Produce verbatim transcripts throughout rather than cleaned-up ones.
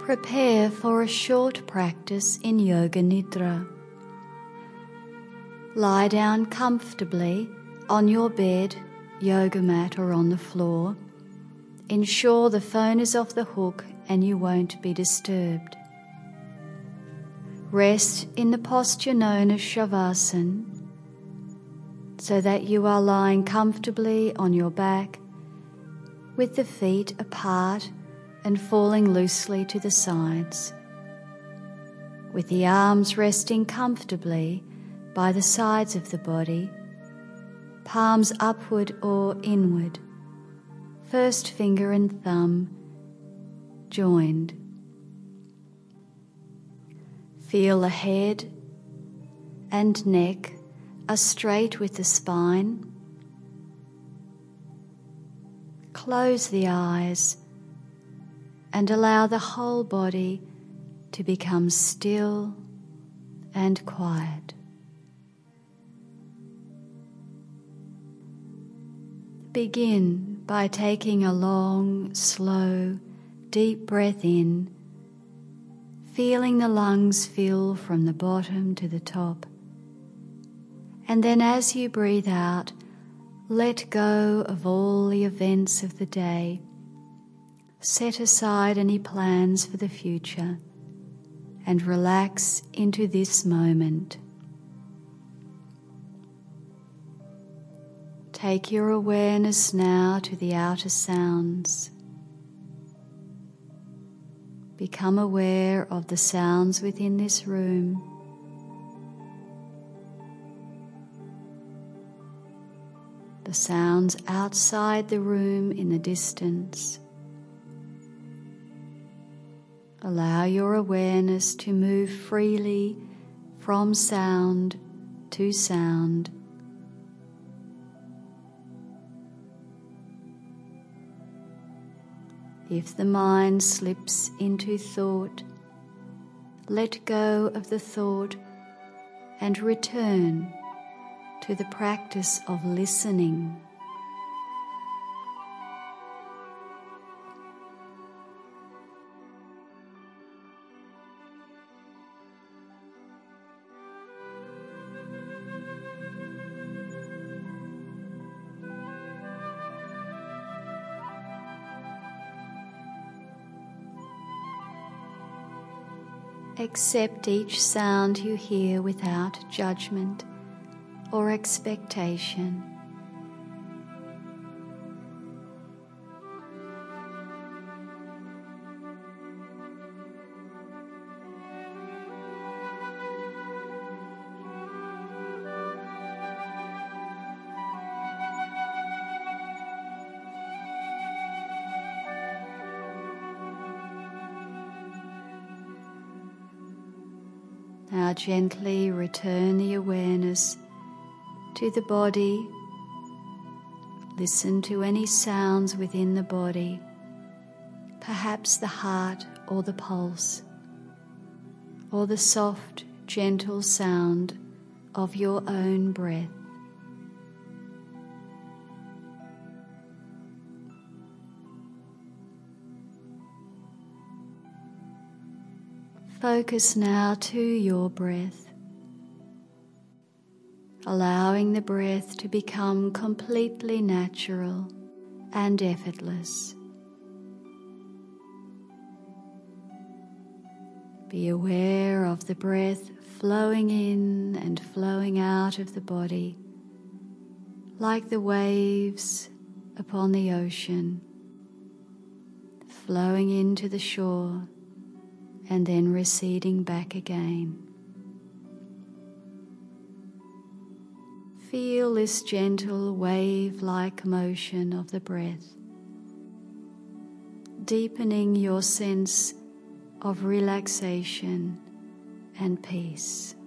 Prepare for a short practice in Yoga Nidra. Lie down comfortably on your bed, yoga mat, or on the floor. Ensure the phone is off the hook and you won't be disturbed. Rest in the posture known as Shavasana, so that you are lying comfortably on your back with the feet apart and falling loosely to the sides, with the arms resting comfortably by the sides of the body, palms upward or inward, first finger and thumb joined. Feel the head and neck are straight with the spine. Close the eyes and allow the whole body to become still and quiet. Begin by taking a long, slow, deep breath in, feeling the lungs fill from the bottom to the top. And then as you breathe out, let go of all the events of the day. Set aside any plans for the future and relax into this moment. Take your awareness now to the outer sounds. Become aware of the sounds within this room. The sounds outside the room in the distance. Allow your awareness to move freely from sound to sound. If the mind slips into thought, let go of the thought and return to the practice of listening. Accept each sound you hear without judgment or expectation. Now gently return the awareness to the body. Listen to any sounds within the body, perhaps the heart or the pulse, or the soft, gentle sound of your own breath. Focus now to your breath, allowing the breath to become completely natural and effortless. Be aware of the breath flowing in and flowing out of the body, like the waves upon the ocean, flowing into the shore and then receding back again. Feel this gentle wave-like motion of the breath, deepening your sense of relaxation and peace.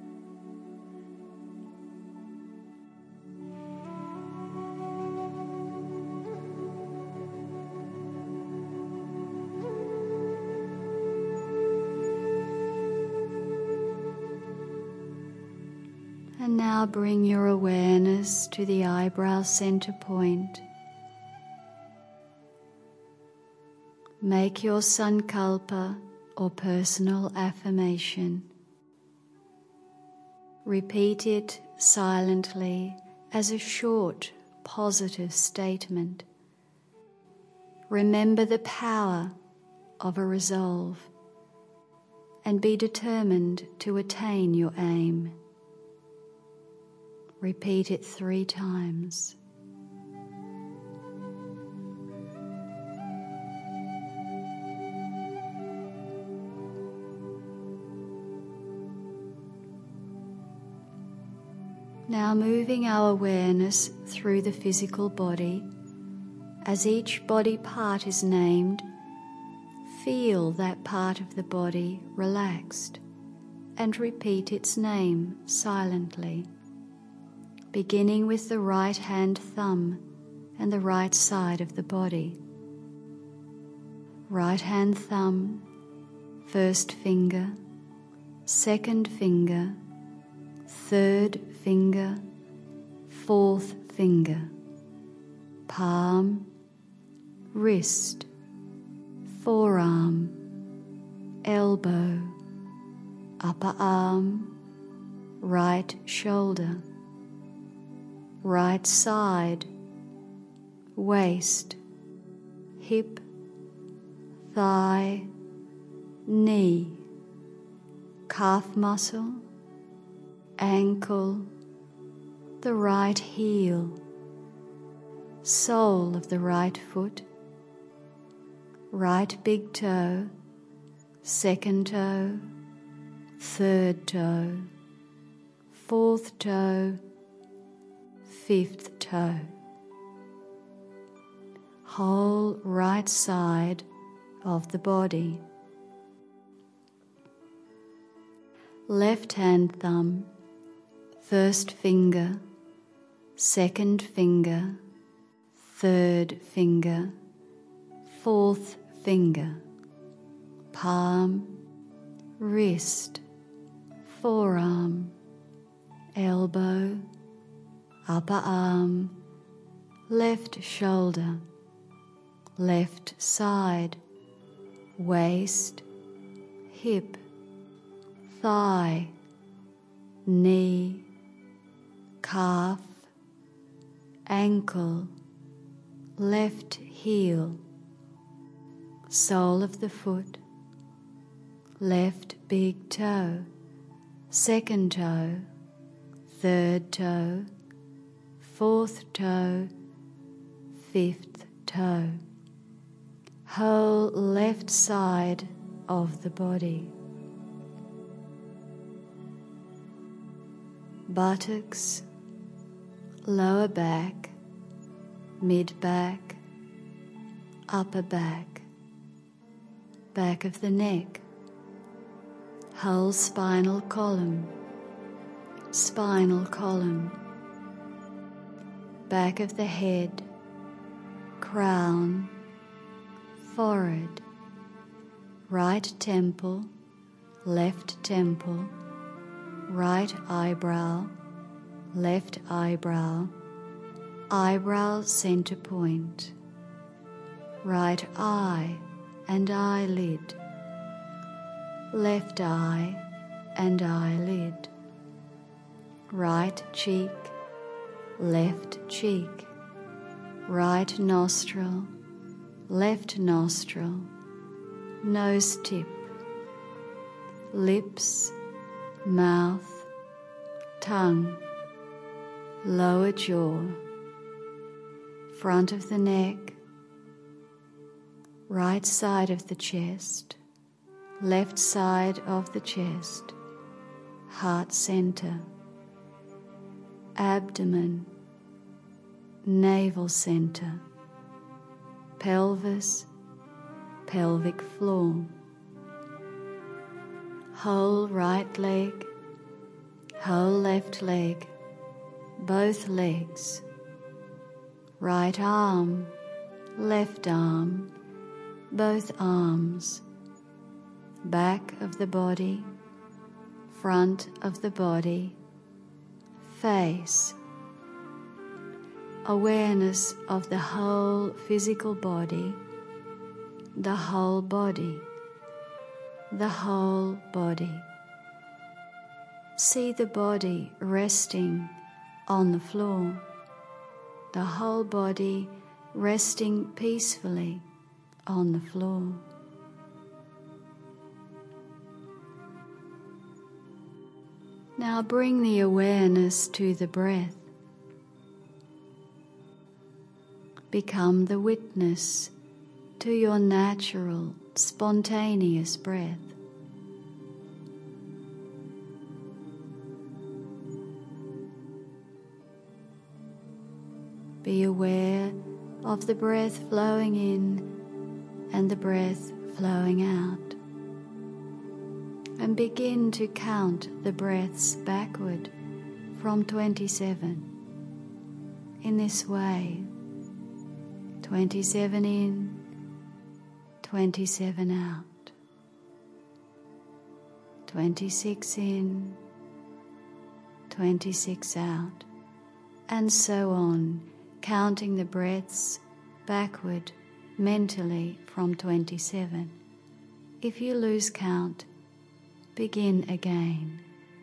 And now bring your awareness to the eyebrow center point. Make your sankalpa or personal affirmation. Repeat it silently as a short, positive statement. Remember the power of a resolve and be determined to attain your aim. Repeat it three times. Now moving our awareness through the physical body, as each body part is named, feel that part of the body relaxed and repeat its name silently, beginning with the right hand thumb and the right side of the body. Right hand thumb, first finger, second finger, third finger, fourth finger, palm, wrist, forearm, elbow, upper arm, right shoulder, right side, waist, hip, thigh, knee, calf muscle, ankle, the right heel, sole of the right foot, right big toe, second toe, third toe, fourth toe, fifth toe. Whole right side of the body. Left hand thumb, first finger, second finger, third finger, fourth finger, palm, wrist, forearm, elbow, upper arm, left shoulder, left side, waist, hip, thigh, knee, calf, ankle, left heel, sole of the foot, left big toe, second toe, third toe, fourth toe, fifth toe. Whole left side of the body. Buttocks, lower back, mid-back, upper back, back of the neck, whole spinal column, spinal column, back of the head, crown, forehead, right temple, left temple, right eyebrow, left eyebrow, eyebrow center point, right eye and eyelid, left eye and eyelid, right cheek, left cheek, right nostril, left nostril, nose tip, lips, mouth, tongue, lower jaw, front of the neck, right side of the chest, left side of the chest, heart center, abdomen, navel center, pelvis, pelvic floor, whole right leg, whole left leg, both legs, right arm, left arm, both arms, back of the body, front of the body, face, awareness of the whole physical body, the whole body, the whole body. See the body resting on the floor, the whole body resting peacefully on the floor. Now bring the awareness to the breath. Become the witness to your natural, spontaneous breath. Be aware of the breath flowing in and the breath flowing out. And begin to count the breaths backward from twenty-seven. In this way, twenty-seven in, twenty-seven out, twenty-six in, twenty-six out, and so on, counting the breaths backward mentally from twenty-seven. If you lose count, begin again.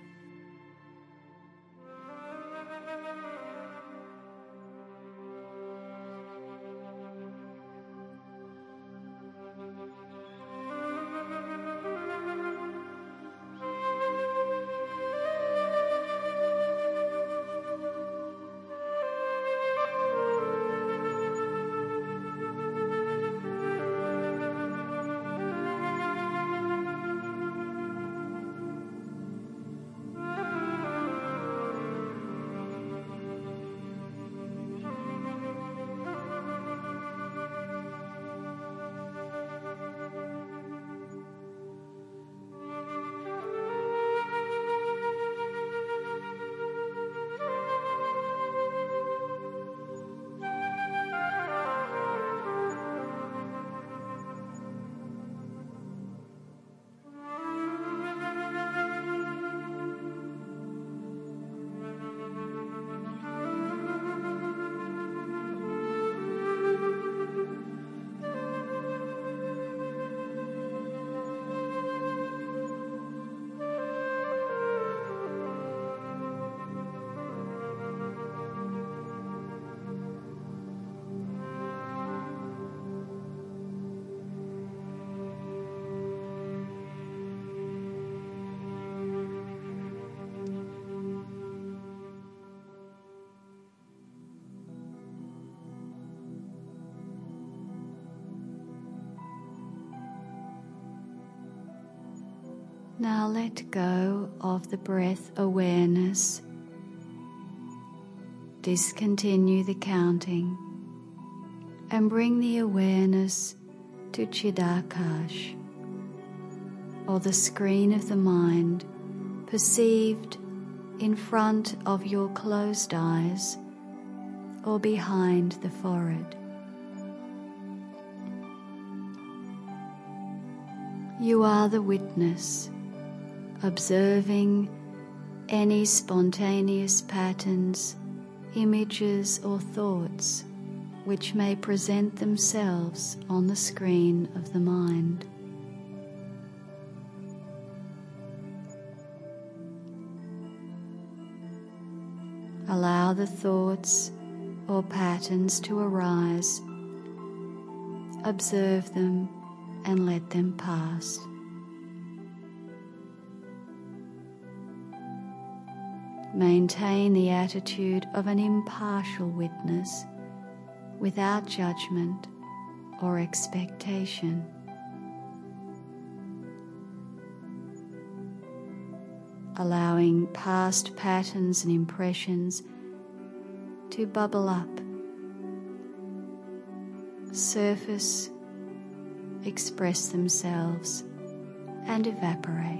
Now let go of the breath awareness. Discontinue the counting and bring the awareness to Chidakash, or the screen of the mind perceived in front of your closed eyes or behind the forehead. You are the witness, observing any spontaneous patterns, images or thoughts which may present themselves on the screen of the mind. Allow the thoughts or patterns to arise, observe them and let them pass. Maintain the attitude of an impartial witness without judgment or expectation. Allowing past patterns and impressions to bubble up, surface, express themselves, and evaporate.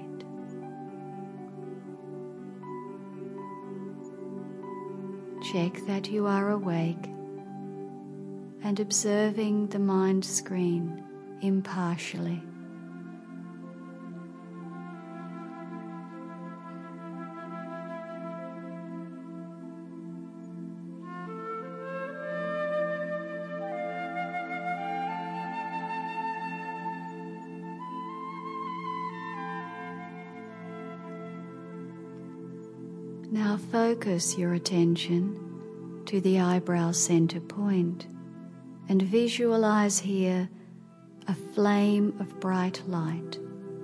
Check that you are awake and observing the mind screen impartially. Now focus your attention to the eyebrow center point and visualize here a flame of bright light.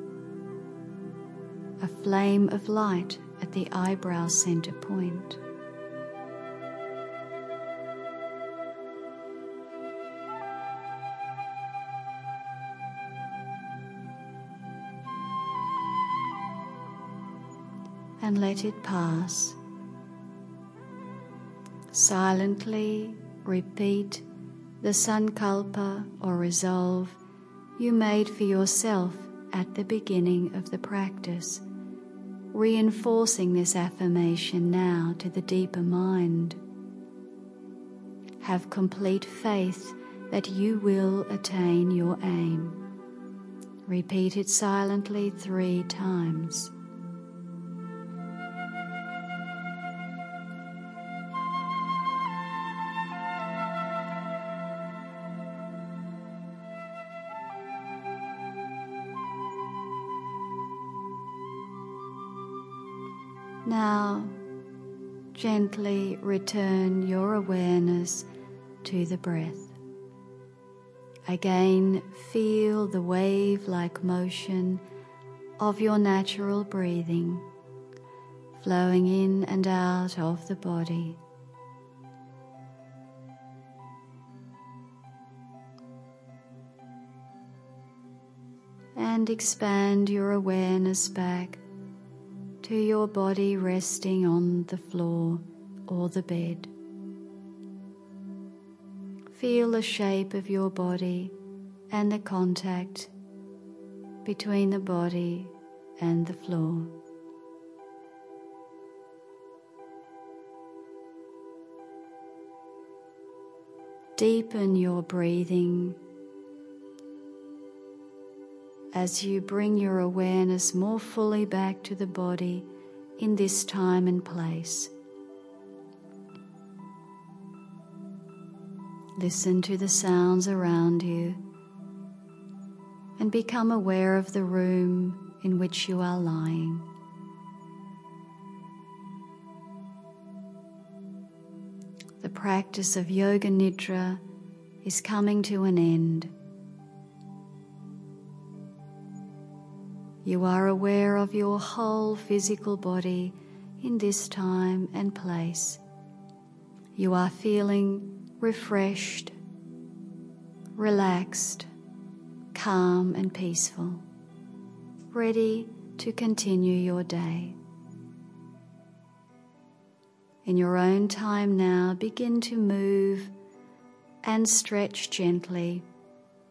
A flame of light at the eyebrow center point. And let it pass. Silently repeat the sankalpa or resolve you made for yourself at the beginning of the practice, reinforcing this affirmation now to the deeper mind. Have complete faith that you will attain your aim. Repeat it silently three times. Now, gently return your awareness to the breath. Again, feel the wave-like motion of your natural breathing, flowing in and out of the body. And expand your awareness back to your body resting on the floor or the bed. Feel the shape of your body and the contact between the body and the floor. Deepen your breathing as you bring your awareness more fully back to the body in this time and place. Listen to the sounds around you and become aware of the room in which you are lying. The practice of Yoga Nidra is coming to an end. You are aware of your whole physical body in this time and place. You are feeling refreshed, relaxed, calm and peaceful, ready to continue your day. In your own time now, begin to move and stretch gently,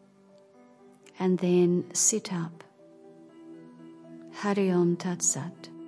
and then sit up. Hari Om Tat Sat.